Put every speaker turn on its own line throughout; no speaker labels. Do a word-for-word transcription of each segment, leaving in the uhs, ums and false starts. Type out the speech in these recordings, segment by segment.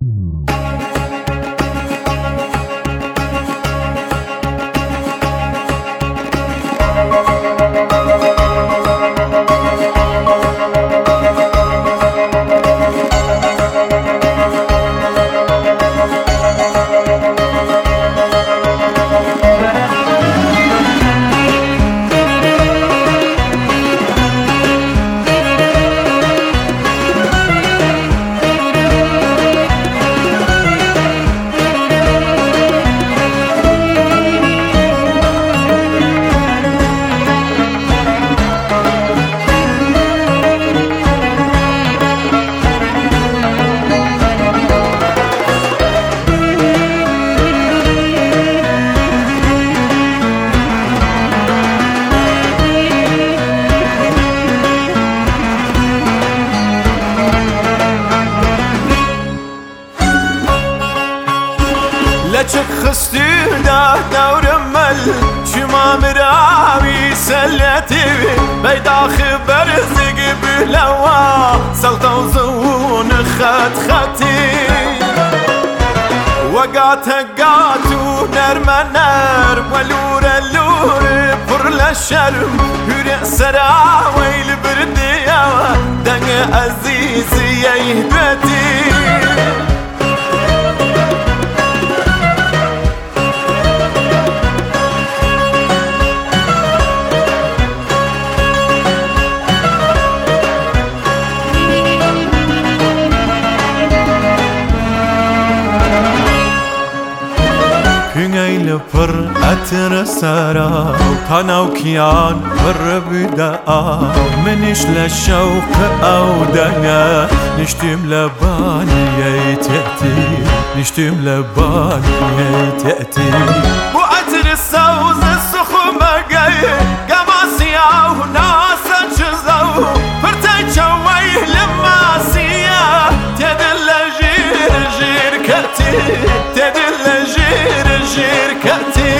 لچك خستينا دور مل شما مراوي سلتي بيدا خبر زق بلوا سلطة وزون خط خطي وقات قاتو نرم نر ولور اللور بر للشرم هرع سراوي البردية دنگ عزيزي يهدتي Hüngeyli pır etr sara Kanav kiyan pır büda'a Menişle şevk avdana Niştim lebaniye te'ti Niştim lebaniye te'ti Bu etr savz sukhuma gay Gamasiyav nasa çizav Pırtay çavay lemasiya Tedille jir jir kati Tedille jir شركتي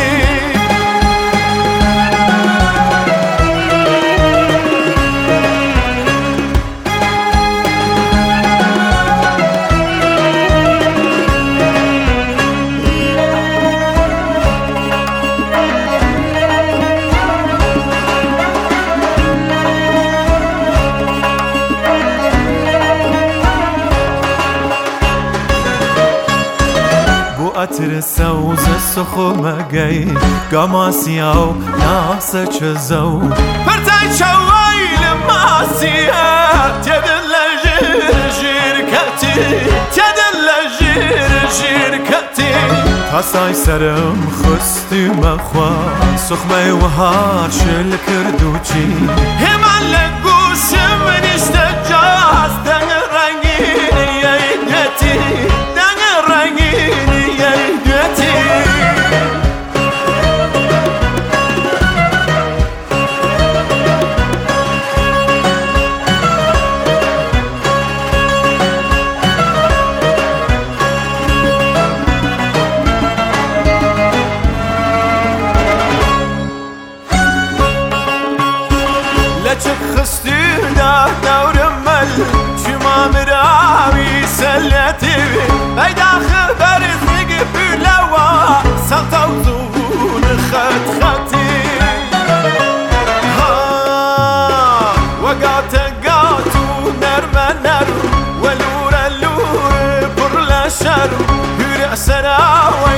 أتر سوز سخومة جاي قماسياو ناسا چزو پرتاي چواي لماسيا تدل جير جيركتي تدل جير جيركتي تاساي سرم خستي مخوا سخمة وهار شل كردوچي همان لقوش من اشتجاز دن رنگين يايدتي دن رنگين لچك خستينا دور مل شما مراوي سلتي بيدا خبر زق بلوا سلطة وزون خط خطي ها وقات قاتو نرم نر ولور اللور بر لشر هرع سراوي